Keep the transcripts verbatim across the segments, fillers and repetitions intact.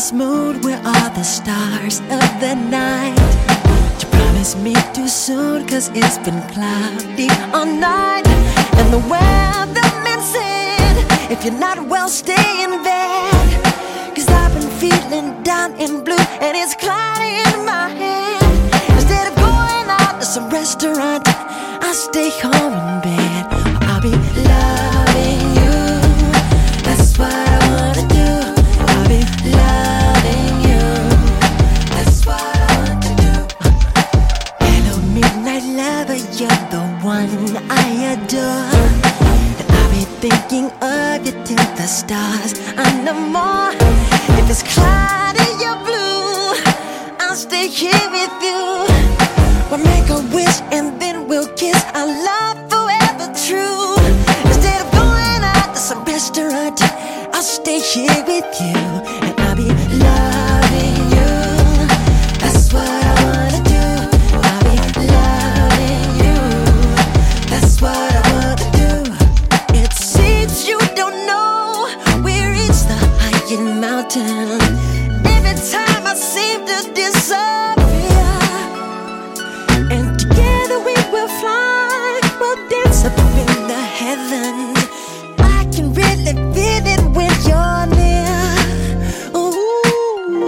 this mood where all the stars of the night you promised me too soon, cause it's been cloudy all night. And the weatherman said, if you're not well, stay in bed, cause I've been feeling down and blue, and it's cloudy in my head. Instead of going out to some restaurant, I'll stay home in bed. I'll be loving you, that's what I wanna do. I'll be loving you, that's what I want to do. Hello midnight lover, you're the one I adore, and I'll be thinking of you till the stars and no more. If it's cloudy or blue, I'll stay here with you. We'll make a wish and then we'll kiss, our love forever true. Instead of going out to some restaurant, I'll stay here with you, and I'll be loving you, that's what I wanna do. I'll be loving you, that's what I wanna do. It seems you don't know we reached the highest mountain. Every time I seem to disappear, and together we will fly, we'll dance up in the heavens. I can really feel it when you're near. Ooh.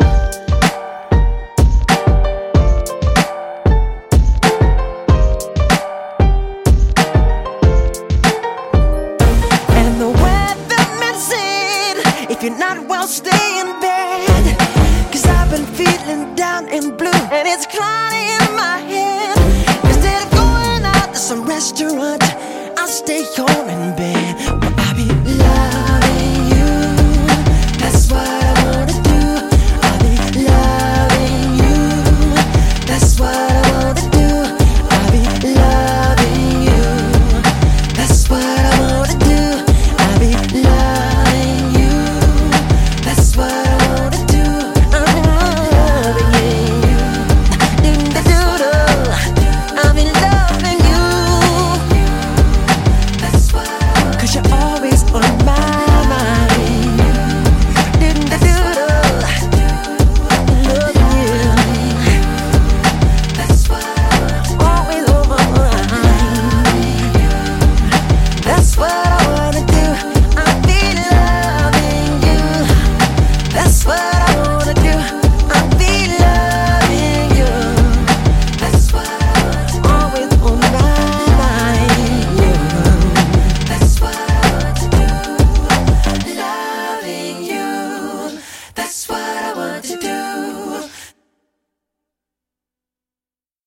And the weatherman said, if you're not well, stay in bed, cause I've been feeling down and blue, and it's cloudy in my head. Instead of going out to some restaurant, I'll stay home in bed. Well, I'll be loving you, that's what I wanna do. I'll be loving you, that's what